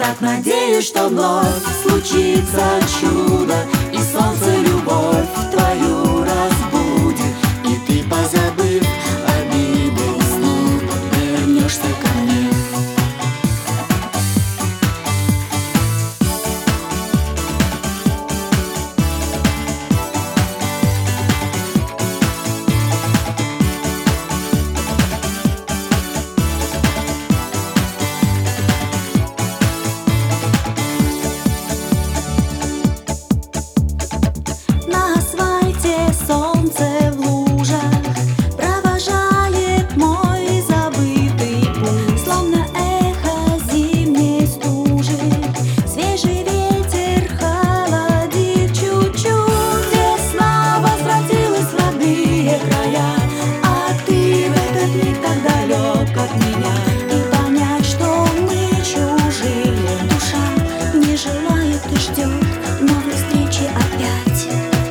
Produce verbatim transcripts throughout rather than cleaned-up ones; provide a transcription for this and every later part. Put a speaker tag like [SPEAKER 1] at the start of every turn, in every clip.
[SPEAKER 1] так надеюсь, что вновь случится чудо, и солнце любовь твою разбудит, и ты, позабыв обиды, снова вернешься ко мне.
[SPEAKER 2] Солнце в лужах провожает мой забытый путь, словно эхо зимней стужи. Свежий ветер холодит чуть-чуть. Весна возвратилась в родные края, а ты в этот миг так далек от меня. И понять, что мы чужие, душа не желает и ждет новой встречи опять.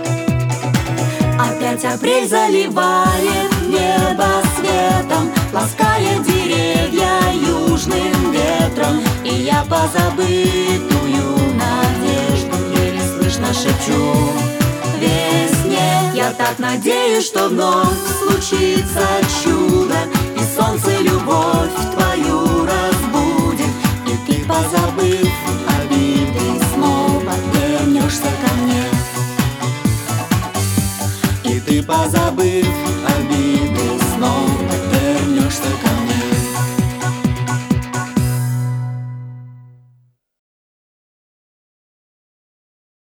[SPEAKER 1] Опять апрель заливает небо светом, лаская деревья южным ветром, и я позабытую надежду еле слышно шепчу весне. Я так надеюсь, что вновь случится чудо, и солнце любовь твою разбудит, и ты, позабыв обиды, снова вернешься ко мне. И ты, позабыв обиды, снова